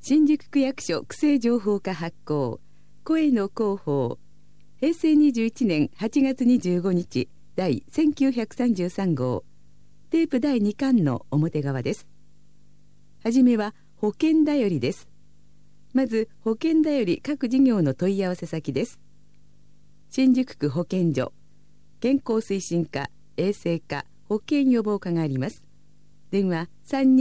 新宿区役所区政情報課発行声の広報平成21年8月25日第1933号テープ第2巻の表側です。はじめは保険だよりです。まず保険だより各事業の問い合わせ先です。新宿区保健所健康推進課衛生課保健予防課があります。電話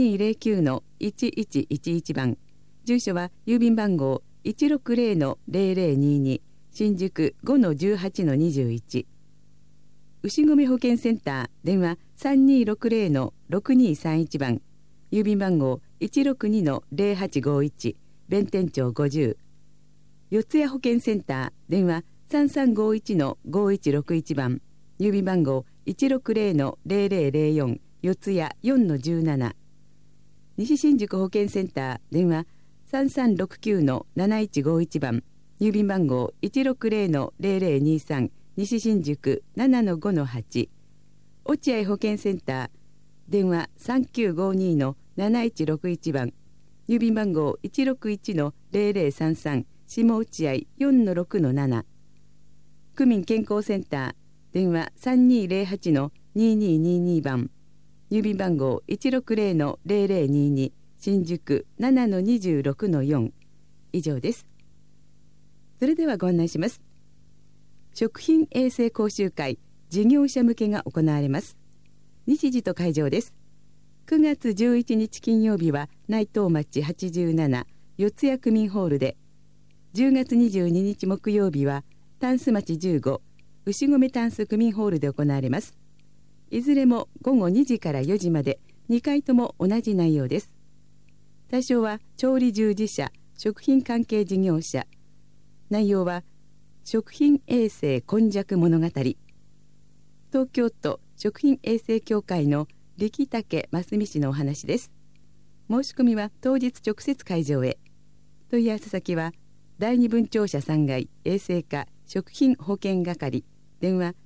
3209-1111 番、住所は郵便番号 160-0022 新宿 5-18-21。牛込保健センター電話 3260-6231 番、郵便番号 162-0851 弁天町50。四谷保健センター電話 3351-5161 番、郵便番号 160-0004 四谷 4-17。西新宿保健センター電話 3369-7151 番、郵便番号 160-0023 西新宿 7-5-8。落合保健センター電話 3952-7161 番、郵便番号 161-0033 下落合 4-6-7。区民健康センター電話 3208-2222 番、郵便番号 160-0022 新宿 7-26-4。以上です。それではご案内します。食品衛生講習会事業者向けが行われます。日時と会場です。9月11日金曜日は内藤町87四谷区民ホールで、10月22日木曜日はタンス町15牛込タンス区民ホールで行われます。いずれも午後2時から4時まで2回とも同じ内容です。対象は調理従事者、食品関係事業者。内容は食品衛生今昔物語。東京都食品衛生協会の力武真澄氏のお話です。申し込みは当日直接会場へ。問い合わせ先は第二分庁舎3階衛生課食品保健係電話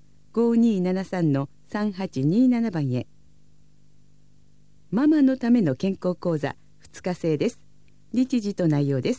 5273-3827 番へ。ママのための健康講座2日制です。日時と内容です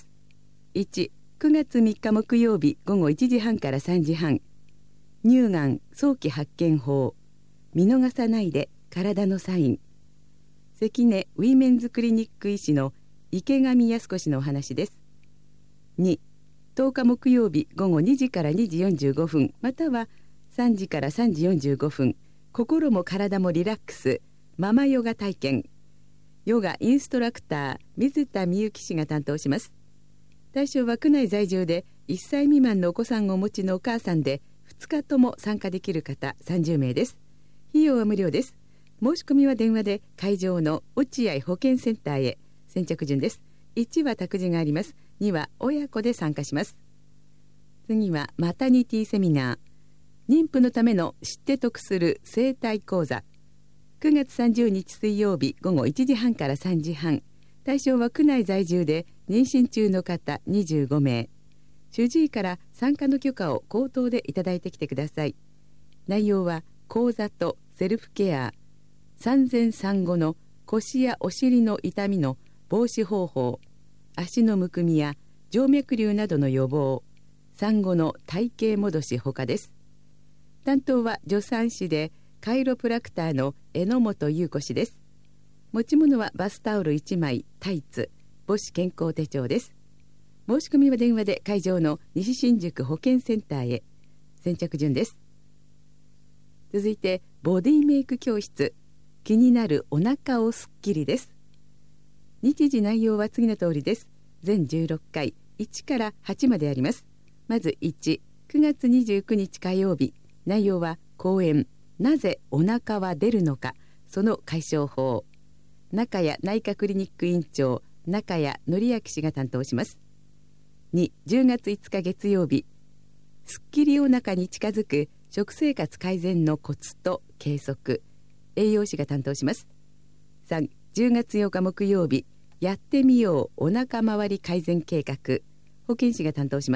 。1、9月3日木曜日午後1時半から3時半、乳がん早期発見法、見逃さないで体のサイン。関根ウィメンズクリニック医師の池上康子氏のお話です。2、10日木曜日午後2時から2時45分または3時から3時45分、心も体もリラックスママヨガ体験。ヨガインストラクター水田美幸氏が担当します。対象は区内在住で1歳未満のお子さんをお持ちのお母さんで2日とも参加できる方30名です。費用は無料です。申し込みは電話で会場の落合保健センターへ。先着順です。1は託児があります。2は親子で参加します。次はマタニティセミナー、妊婦のための知って得する生態講座。9月30日水曜日午後1時半から3時半。対象は区内在住で妊娠中の方25名。主治医から参加の許可を口頭でいただいてきてください。内容は講座とセルフケア、産前産後の腰やお尻の痛みの防止方法、足のむくみや静脈瘤などの予防、産後の体型戻しほかです。担当は助産師でカイロプラクターの榎本優子氏です。持ち物はバスタオル1枚、タイツ、母子健康手帳です。申し込みは電話で会場の西新宿保健センターへ。先着順です。続いてボディメイク教室、気になるお腹をすっきりです。日時内容は次の通りです。全16回1から8まであります。まず1、9月29日火曜日。内容は講演、なぜお腹は出るのか、その解消法。中谷内科クリニック院長中谷則明氏が担当します。2、10月5日月曜日。すっきりお腹に近づく食生活改善のコツと計測。栄養士が担当します。3、10月8日木曜日。やってみようお腹周り改善計画。保健師が担当します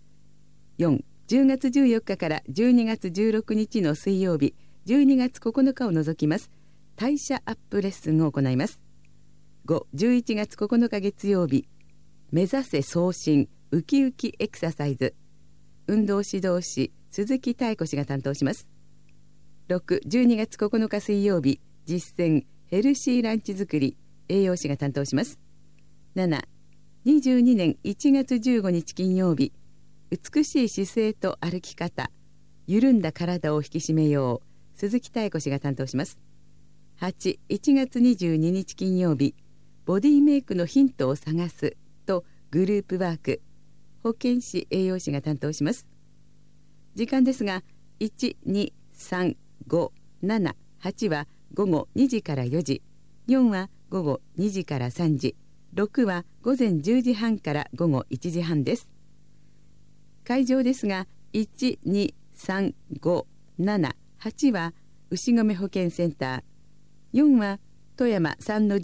。4、10月14日から12月16日の水曜日、12月9日を除きます。代謝アップレッスンを行います。5、11月9日月曜日、 目指せ送信ウキウキエクササイズ。運動指導士鈴木妙子氏が担当します。6、12月9日水曜日、実践ヘルシーランチ作り、栄養士が担当します。7、22年1月15日金曜日、美しい姿勢と歩き方、緩んだ体を引き締めよう、鈴木妙子氏が担当します。8、1月22日金曜日、ボディメイクのヒントを探すとグループワーク、保健師栄養士が担当します。時間ですが、1、2、3、5、7、8は午後2時から4時、4は午後2時から3時、6は午前10時半から午後1時半です。会場ですが、1、2、3、5、7、8は牛込保健センター、4は富山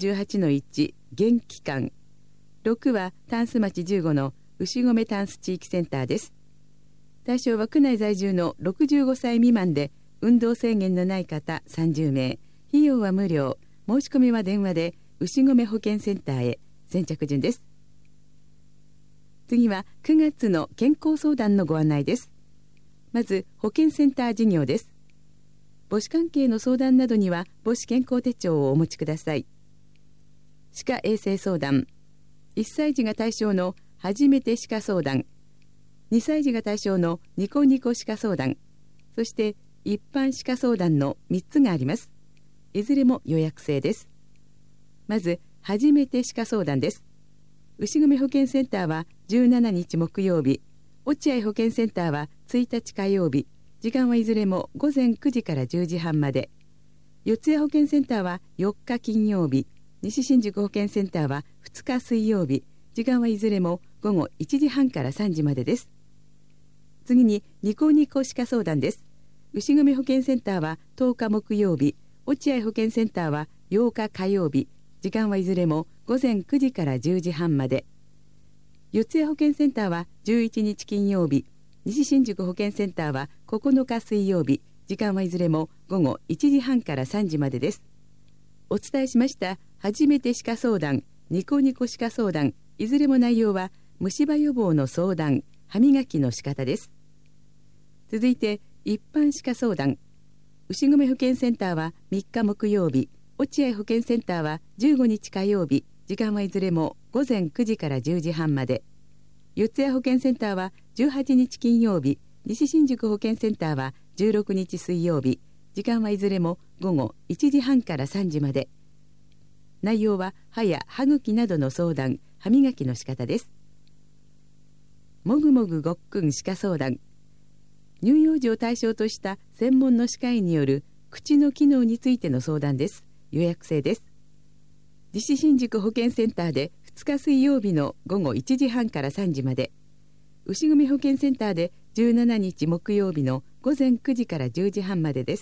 3-18-1 現機関、6はタンス町15の牛込タンス地域センターです。対象は区内在住の65歳未満で運動制限のない方30名、費用は無料、申し込みは電話で牛込保健センターへ。先着順です。次は9月の健康相談のご案内です。まず保健センター事業です。母子関係の相談などには母子健康手帳をお持ちください。歯科衛生相談、1歳児が対象の初めて歯科相談、2歳児が対象のニコニコ歯科相談、そして一般歯科相談の3つがあります。いずれも予約制です。まず初めて歯科相談です。牛込保健センターは17日木曜日、落合保健センターは1日火曜日、時間はいずれも午前9時から10時半まで。四谷保健センターは4日金曜日、西新宿保健センターは2日水曜日、時間はいずれも午後1時半から3時までです。次にニコニコ歯科相談です。牛込保健センターは10日木曜日、落合保健センターは8日火曜日、時間はいずれも午前9時から10時半まで。四谷保健センターは11日金曜日、西新宿保健センターは9日水曜日、時間はいずれも午後1時半から3時までです。お伝えしました初めて歯科相談、ニコニコ歯科相談、いずれも内容は虫歯予防の相談、歯磨きの仕方です。続いて一般歯科相談、牛込保健センターは3日木曜日、落合保健センターは15日火曜日、時間はいずれも午前9時から10時半まで。四谷保健センターは18日金曜日、西新宿保健センターは16日水曜日、時間はいずれも午後1時半から3時まで。内容は歯や歯茎などの相談、歯磨きの仕方です。もぐもぐごっくん歯科相談、乳幼児を対象とした専門の歯科医による口の機能についての相談です。予約制です。西新宿保健センターで2日水曜日の午後1時半から3時まで、牛込保健センターで17日木曜日の午前9時から10時半までです。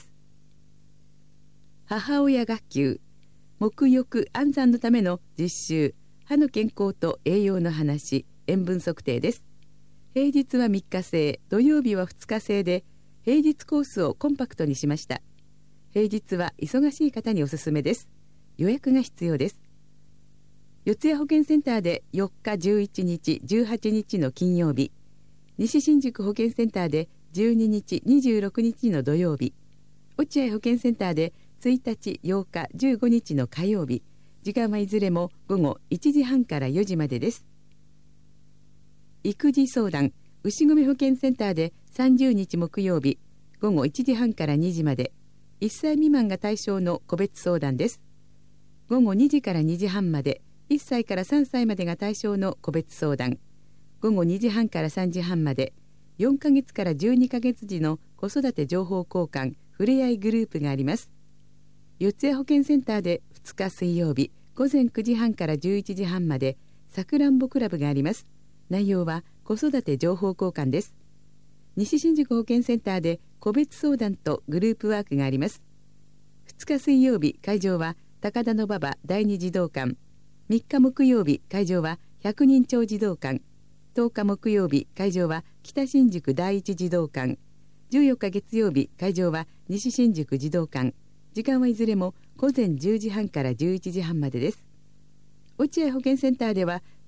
母親学級、沐浴安産のための実習、歯の健康と栄養の話、塩分測定です。平日は3日制、土曜日は2日制で、平日コースをコンパクトにしました。平日は忙しい方におすすめです。予約が必要です。四谷保健センターで4日11日18日の金曜日、西新宿保健センターで12日26日の土曜日、落合保健センターで1日8日15日の火曜日、時間はいずれも午後1時半から4時までです。育児相談、牛込保健センターで30日木曜日、午後1時半から2時まで、1歳未満が対象の個別相談です。午後2時から2時半まで、1歳から3歳までが対象の個別相談。午後2時半から3時半まで、4ヶ月から12ヶ月時の子育て情報交換・ふれあいグループがあります。四谷保健センターで2日水曜日、午前9時半から11時半まで、さくらんぼクラブがあります。内容は子育て情報交換です。西新宿保健センターで個別相談とグループワークがあります。2日水曜日、会場は高田馬場第二児童館。3日木曜日、会場は百人町児童館。10日木曜日、会場は北新宿第一児童館。14日月曜日、会場は西新宿児童館。時間はいずれも午前10時半から11時半までです。落合保健センターでは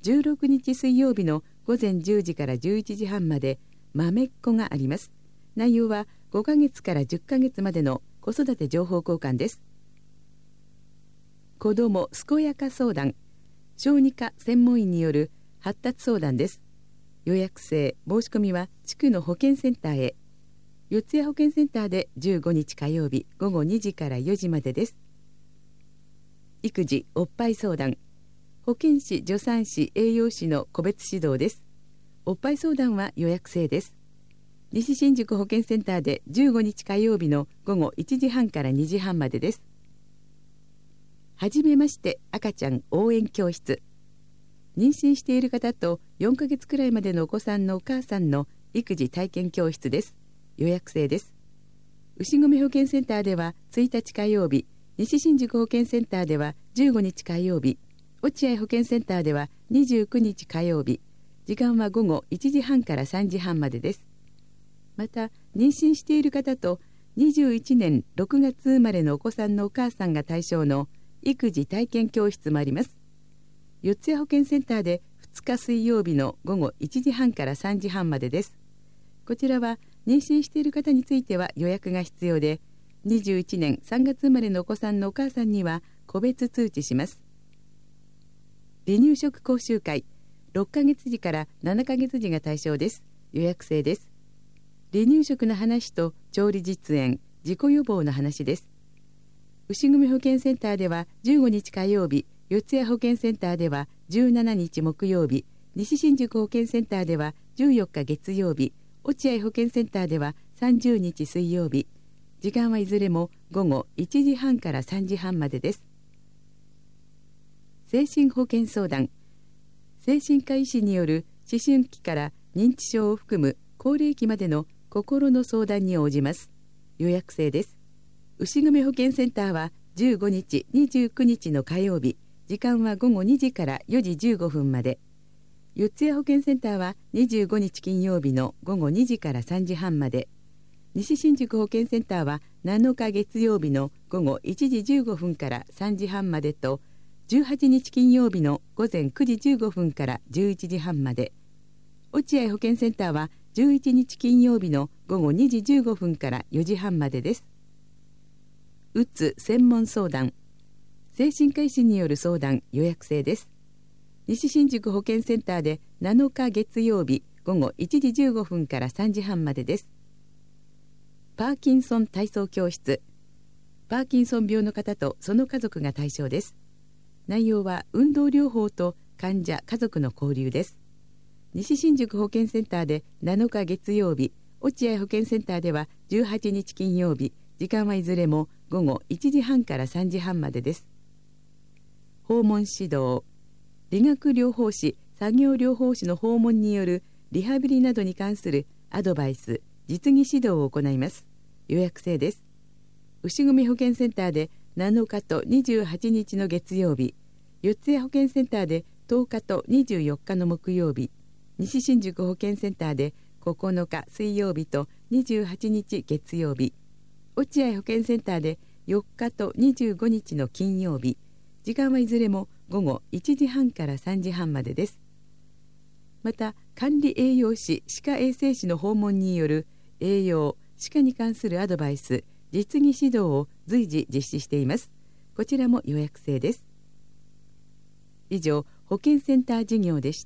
16日水曜日の午前10時から11時半まで豆っ子があります。内容は5ヶ月から10ヶ月までの子育て情報交換です。子ども健やか相談、小児科専門医による発達相談です。予約制、申し込みは地区の保健センターへ。四谷保健センターで15日火曜日午後2時から4時までです。育児おっぱい相談、保健師、助産師、栄養士の個別指導です。おっぱい相談は予約制です。西新宿保健センターで15日火曜日の午後1時半から2時半までです。はじめまして赤ちゃん応援教室、妊娠している方と4ヶ月くらいまでのお子さんのお母さんの育児体験教室です。予約制です。牛込保健センターでは1日火曜日、西新宿保健センターでは15日火曜日、落合保健センターでは29日火曜日、時間は午後1時半から3時半までです。また、妊娠している方と21年6月生まれのお子さんのお母さんが対象の育児体験教室もあります。四谷保健センターで2日水曜日の午後1時半から3時半までです。こちらは妊娠している方については予約が必要で、21年3月生まれのお子さんのお母さんには個別通知します。離乳食講習会、6ヶ月時から7ヶ月時が対象です。予約制です。離乳食の話と調理実演、自己予防の話です。牛込保健センターでは15日火曜日、四谷保健センターでは17日木曜日、西新宿保健センターでは14日月曜日、落合保健センターでは30日水曜日、時間はいずれも午後1時半から3時半までです。精神保健相談、精神科医師による思春期から認知症を含む高齢期までの心の相談に応じます。予約制です。牛込保健センターは15日、29日の火曜日、時間は午後2時から4時15分まで。四谷保健センターは25日金曜日の午後2時から3時半まで。西新宿保健センターは7日月曜日の午後1時15分から3時半までと、18日金曜日の午前9時15分から11時半まで。落合保健センターは11日金曜日の午後2時15分から4時半までです。うつ専門相談、精神科医師による相談、予約制です。西新宿保健センターで7日月曜日午後1時15分から3時半までです。パーキンソン体操教室、パーキンソン病の方とその家族が対象です。内容は運動療法と患者家族の交流です。西新宿保健センターで7日月曜日、落合保健センターでは18日金曜日、時間はいずれも午後1時半から3時半までです。訪問指導、理学療法士、作業療法士の訪問によるリハビリなどに関するアドバイス、実技指導を行います。予約制です。牛込保健センターで7日と28日の月曜日、四谷保健センターで10日と24日の木曜日、西新宿保健センターで9日水曜日と28日月曜日、落合保健センターで4日と25日の金曜日、時間はいずれも午後1時半から3時半までです。また、管理栄養士、歯科衛生士の訪問による栄養、歯科に関するアドバイス、実技指導を随時実施しています。こちらも予約制です。以上、保健センター事業でした。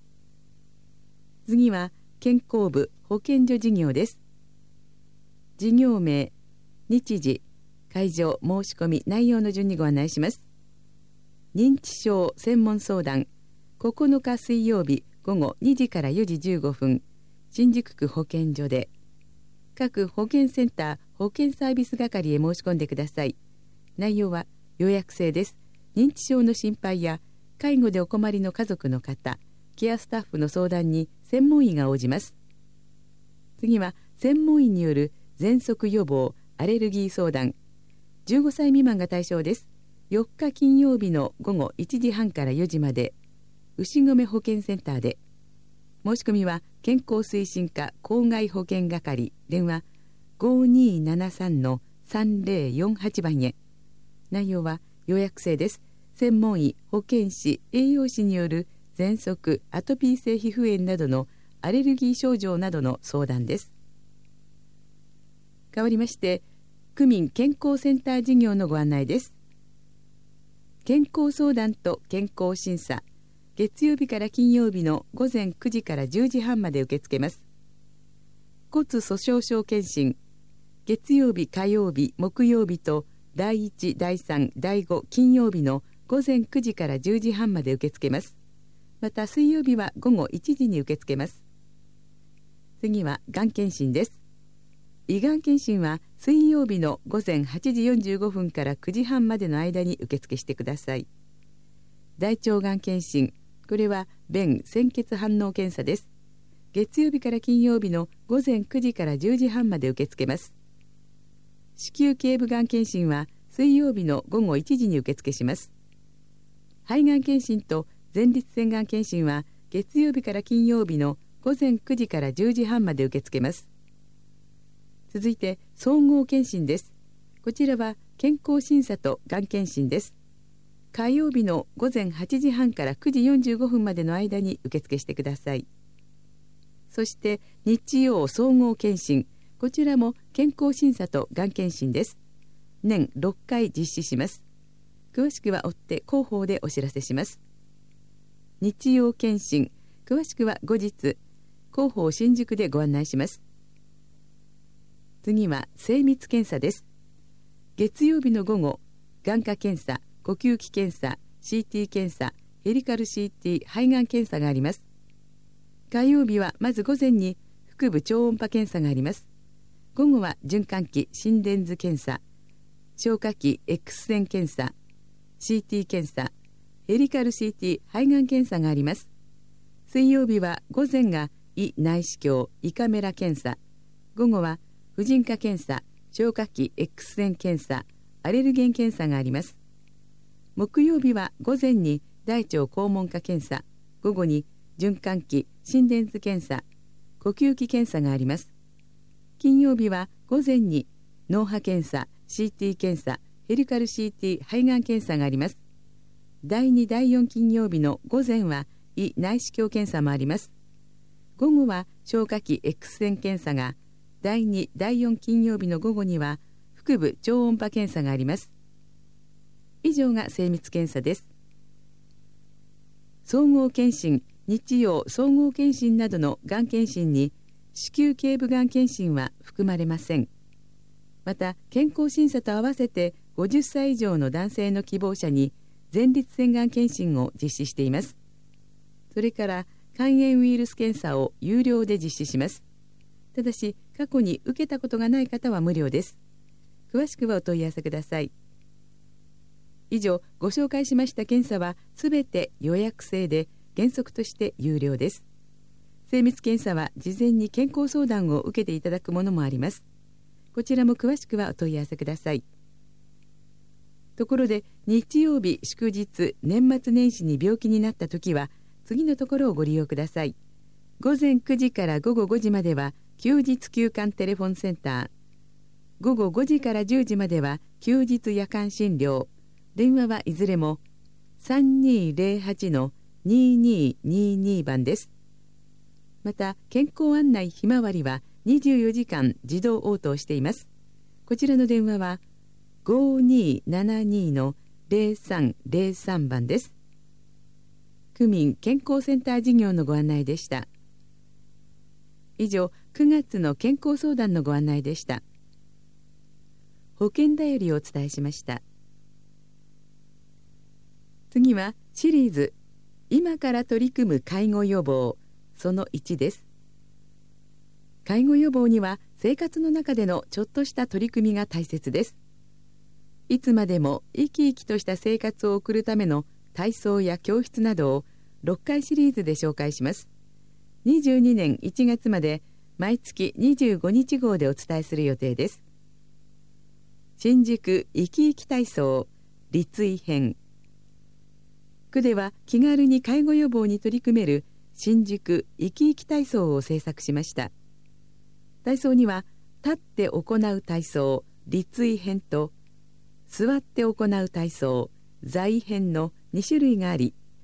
次は、健康部保健所事業です。事業名、日時、会場、申し込み、内容の順にご案内します。認知症専門相談、9日水曜日午後2時から4時15分、新宿区保健所で、各保健センター保健サービス係へ申し込んでください。内容は予約制です。認知症の心配や介護でお困りの家族の方、ケアスタッフの相談に専門医が応じます。次は専門医による喘息予防、アレルギー相談、15歳未満が対象です。4日金曜日の午後1時半から4時まで、牛込保健センターで。申し込みは健康推進課公害保健係、電話 5273-3048 番へ。内容は予約制です。専門医、保健師、栄養士による喘息、アトピー性皮膚炎などのアレルギー症状などの相談です。変わりまして、区民健康センター事業のご案内です。健康相談と健康審査、月曜日から金曜日の午前9時から10時半まで受け付けます。骨粗しょう症検診、月曜日、火曜日、木曜日と第1、第3、第5、金曜日の午前9時から10時半まで受け付けます。また水曜日は午後1時に受け付けます。次はがん検診です。胃がん検診は水曜日の午前8時45分から9時半までの間に受付してください。大腸がん検診、これは便鮮血反応検査です。月曜日から金曜日の午前9時から10時半まで受け付けます。子宮頸部がん検診は水曜日の午後1時に受付します。肺がん検診と前立腺がん検診は月曜日から金曜日の午前9時から10時半まで受け付けます。続いて総合検診です。こちらは健康審査とがん検診です。火曜日の午前8時半から9時45分までの間に受付してください。そして日曜総合検診、こちらも健康審査とがん検診です。年6回実施します。詳しくは追って広報でお知らせします。日曜検診、詳しくは後日広報新宿でご案内します。次は精密検査です。月曜日の午後、眼科検査、呼吸器検査、CT 検査、ヘリカル CT 肺がん検査があります。火曜日はまず午前に腹部超音波検査があります。午後は循環器心電図検査、消化器 X 線検査、CT 検査、ヘリカル CT 肺がん検査があります。水曜日は午前が胃内視鏡胃カメラ検査、午後は婦人科検査、消化器 X 線検査、アレルゲン検査があります。木曜日は午前に大腸肛門科検査、午後に循環器心電図検査、呼吸器検査があります。金曜日は午前に脳波検査、CT 検査、ヘリカル CT 肺がん検査があります。第2、第4金曜日の午前は胃内視鏡検査もあります。午後は消化器 X 線検査が、第2、第4金曜日の午後には腹部超音波検査があります。以上が精密検査です。総合検診、日曜総合検診などのがん検診に子宮頸部がん検診は含まれません。また健康審査と合わせて50歳以上の男性の希望者に前立腺がん検診を実施しています。それから肝炎ウイルス検査を有料で実施します。ただし過去に受けたことがない方は無料です。詳しくはお問い合わせください。以上ご紹介しました検査はすべて予約制で原則として有料です。精密検査は事前に健康相談を受けていただくものもあります。こちらも詳しくはお問い合わせください。ところで日曜日祝日年末年始に病気になった時は次のところをご利用ください。午前9時から午後5時までは休日休館テレフォンセンター、午後5時から10時までは休日夜間診療、電話はいずれも 3208-2222 番です。また健康案内ひまわりは24時間自動応答しています。こちらの電話は 5272-0303 番です。区民健康センター事業のご案内でした。以上9月の健康相談のご案内でした。保険だよりをお伝えしました。次はシリーズ今から取り組む介護予防その1です。介護予防には生活の中でのちょっとした取り組みが大切です。いつまでも生き生きとした生活を送るための体操や教室などを6回シリーズで紹介します。22年1月まで毎月25日号でお伝えする予定です。新宿生き生き体操立位編。区では気軽に介護予防に取り組める新宿生き生き体操を制作しました。体操には立って行う体操立位編と座って行う体操座位編の2種類があり、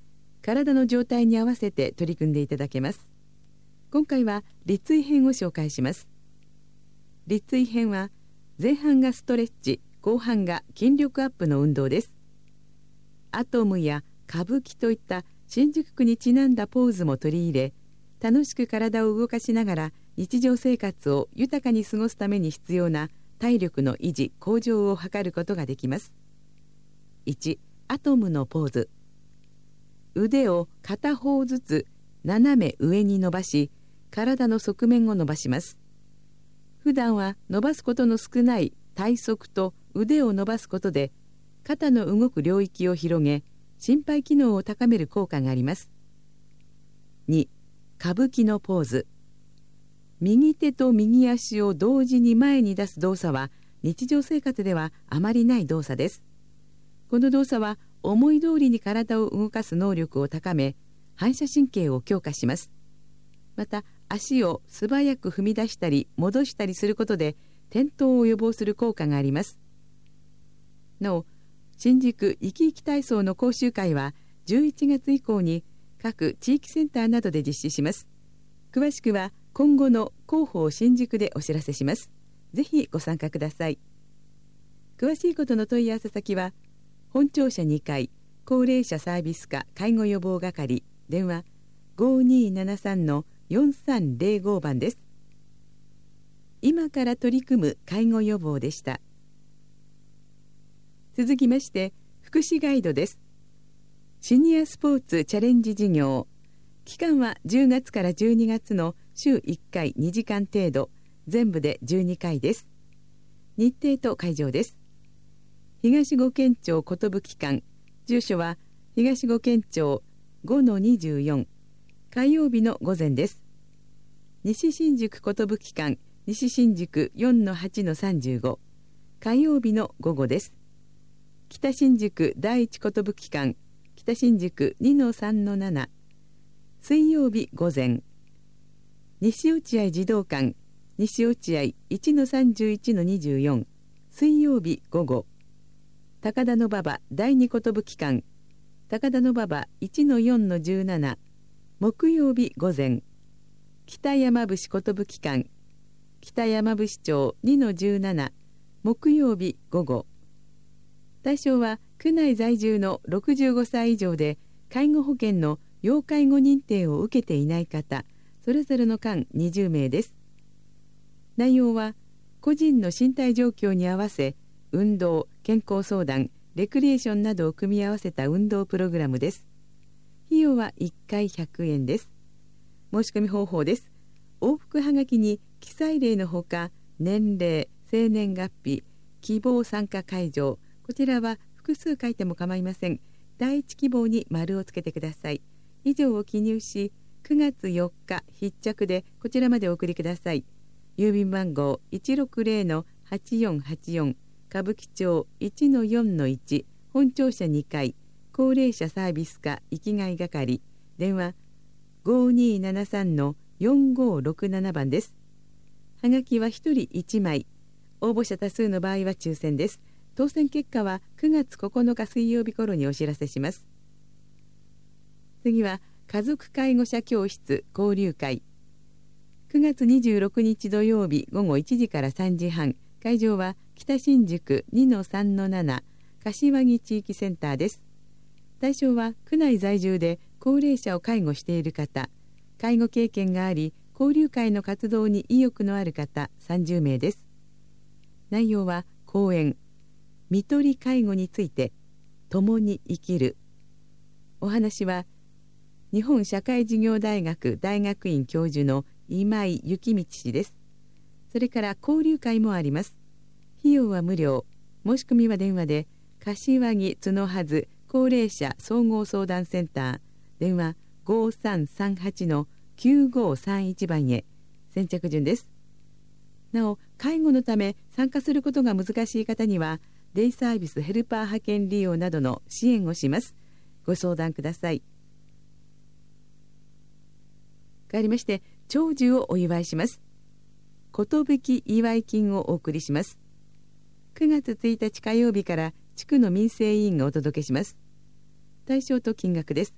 体の状態に合わせて取り組んでいただけます。今回は立位編を紹介します。立位編は前半がストレッチ、後半が筋力アップの運動です。アトムや歌舞伎といった新宿区にちなんだポーズも取り入れ、楽しく体を動かしながら日常生活を豊かに過ごすために必要な体力の維持・向上を図ることができます。1、アトムのポーズ。腕を片方ずつ斜め上に伸ばし、体の側面を伸ばします。普段は伸ばすことの少ない体側と腕を伸ばすことで、肩の動く領域を広げ、心肺機能を高める効果があります。2、歌舞伎のポーズ。右手と右足を同時に前に出す動作は、日常生活ではあまりない動作です。この動作は思い通りに体を動かす能力を高め、反射神経を強化します。また、足を素早く踏み出したり戻したりすることで、転倒を予防する効果があります。なお、新宿いきいき体操の講習会は11月以降に各地域センターなどで実施します。詳しくは今後の広報新宿でお知らせします。ぜひご参加ください。詳しいことの問い合わせ先は、本庁舎2階高齢者サービス課介護予防係、電話 5273-4305 番です。今から取り組む介護予防でした。続きまして福祉ガイドです。シニアスポーツチャレンジ事業、期間は10月から12月の週1回2時間程度、全部で12回です。日程と会場です。東五軒町寿館、住所は東五軒町 5-24、火曜日の午前です。西新宿寿館、西新宿 4-8-35、火曜日の午後です。北新宿第一寿館、北新宿 2-3-7、水曜日午前。西落合児童館、西落合 1-31-24、水曜日午後。高田馬場第二寿館、高田馬場 1-4-17、木曜日午前。北山伏寿館、北山伏町 2-17、木曜日午後。対象は区内在住の65歳以上で介護保険の要介護認定を受けていない方、それぞれの間20名です。内容は個人の身体状況に合わせ、運動、健康相談、レクリエーションなどを組み合わせた運動プログラムです。費用は1回100円です。申し込み方法です。往復はがきに記載例のほか、年齢、生年月日、希望参加会場、こちらは複数書いても構いません。第一希望に丸をつけてください。以上を記入し、9月4日必着でこちらまでお送りください。郵便番号 160-8484、歌舞伎町 1-4-1、本庁舎2階高齢者サービス課生きがい係、電話 5273-4567 番です。はがきは1人1枚。応募者多数の場合は抽選です。当選結果は9月9日水曜日頃にお知らせします。次は家族介護者教室交流会。9月26日土曜日午後1時から3時半、会場は北新宿 2-3-7 柏木地域センターです。対象は区内在住で高齢者を介護している方、介護経験があり交流会の活動に意欲のある方30名です。内容は講演、看取り介護について共に生きる。お話は日本社会事業大学大学院教授の今井幸道氏です。それから交流会もあります。費用は無料。申し込みは電話で柏木角はず高齢者総合相談センター、電話 5338-9531 番へ。先着順です。なお、介護のため参加することが難しい方にはデイサービスヘルパー派遣利用などの支援をします。ご相談ください。かわりまして長寿をお祝いします。寿祝い金をお送りします。9月1日火曜日から地区の民生委員がお届けします。対象と金額です。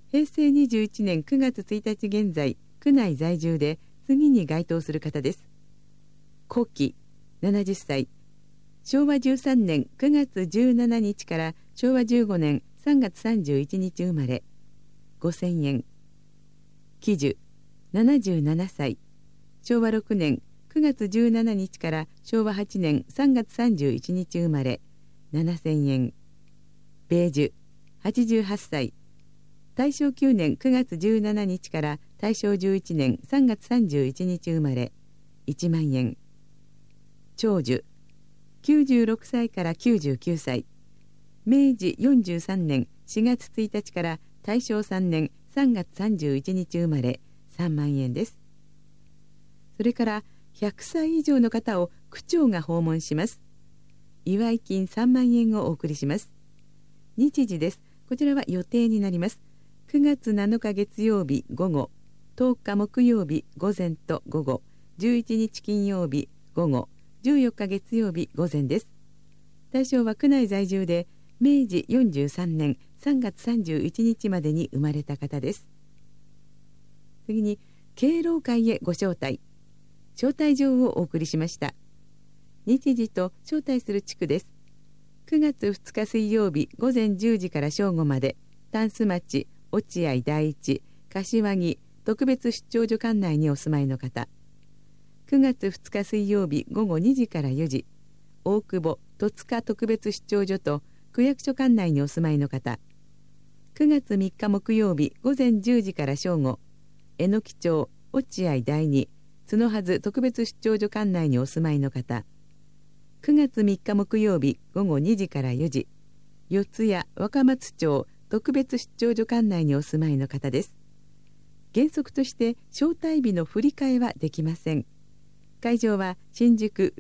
平成21年9月1日現在、区内在住で次に該当する方です。古希、70歳。昭和13年9月17日から昭和15年3月31日生まれ。5000円。喜寿、77歳。昭和6年9月17日から昭和8年3月31日生まれ。7000円。米寿、88歳。大正9年9月17日から大正11年3月31日生まれ。1万円。長寿、96歳から99歳。明治43年4月1日から大正3年3月31日生まれ。3万円です。それから100歳以上の方を区長が訪問します。祝い金3万円をお送りします。日時です。こちらは予定になります。9月7日月曜日午後、10日木曜日午前と午後、11日金曜日午後、14日月曜日午前です。対象は区内在住で明治43年3月31日までに生まれた方です。次に敬老会へご招待。招待状をお送りしました。日時と招待する地区です。9月2日水曜日午前10時から正午まで、タンス町、落合第一、柏木特別出張所管内にお住まいの方。9月2日水曜日午後2時から4時、大久保戸塚特別出張所と区役所管内にお住まいの方。9月3日木曜日午前10時から正午、榎木町落合第二角筈特別出張所管内にお住まいの方。9月3日木曜日午後2時から4時、四谷若松町特別出張所管内にお住まいの方です。原則として招待日の振り替えはできません。会場は新宿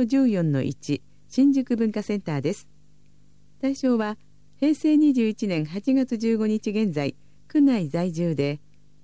6-14-1 新宿文化センターです。対象は平成21年8月15日現在、区内在住で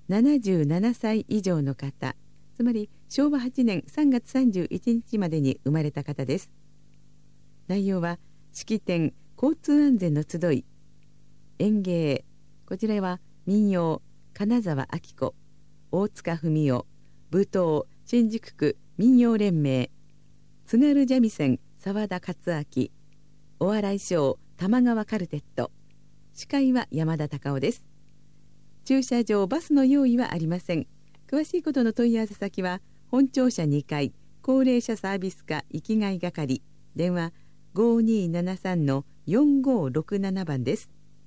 77歳以上の方、つまり昭和8年3月31日までに生まれた方です。内容は式典、交通安全の集い、演芸、こちらは民謡、金沢明子、大塚文雄、舞踏、新宿区民謡連盟、津軽三味線、澤田勝明、お笑いショー、玉川カルテット。司会は山田隆夫です。駐車場、バスの用意はありません。詳しいことの問い合わせ先は本庁舎2階高齢者サービス課生きがい係、電話 5273-4567 番です。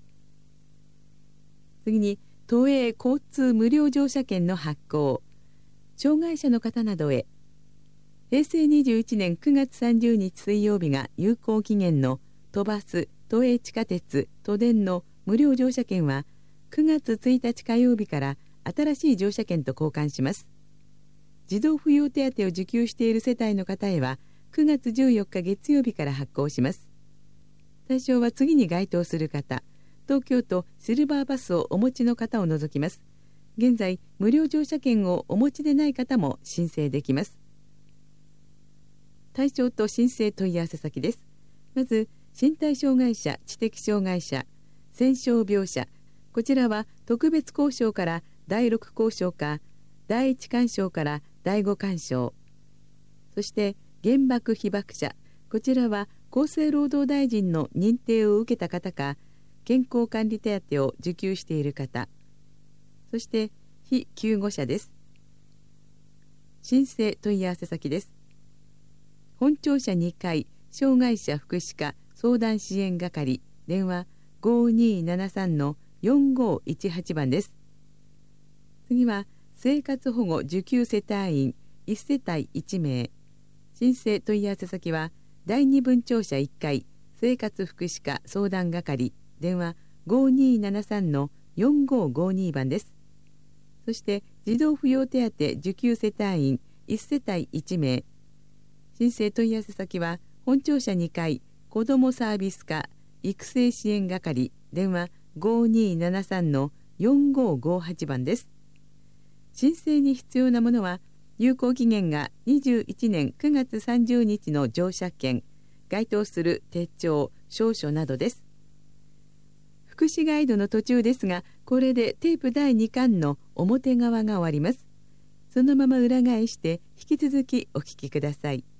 次に都営交通無料乗車券の発行。障害者の方などへ。平成21年9月30日水曜日が有効期限の都バス、都営地下鉄、都電の無料乗車券は9月1日火曜日から新しい乗車券と交換します。児童扶養手当を受給している世帯の方へは9月14日月曜日から発行します。対象は次に該当する方、東京都シルバーバスをお持ちの方を除きます。現在、無料乗車券をお持ちでない方も申請できます。対象と申請問い合わせ先です。まず、身体障害者、知的障害者、戦傷病者、こちらは特別交渉から第6交渉か、第1干渉から第5干渉。そして、原爆被爆者、こちらは厚生労働大臣の認定を受けた方か、健康管理手当を受給している方、そして被救護者です。申請問い合わせ先です。本庁舎2階障害者福祉課相談支援係、電話 5273-4518 番です。次は生活保護受給世帯員1世帯1名。申請問い合わせ先は第2分庁舎1階生活福祉課相談係、電話 5273-4552 番です。そして児童扶養手当受給世帯員1世帯1名。申請問い合わせ先は本庁舎2階子どもサービス課育成支援係、電話 5273-4558 番です。申請に必要なものは有効期限が21年9月30日の乗車券、該当する手帳、証書などです。福祉ガイドの途中ですが、 これでテープ第2巻の表側が終わります。そのまま裏返して引き続きお聞きください。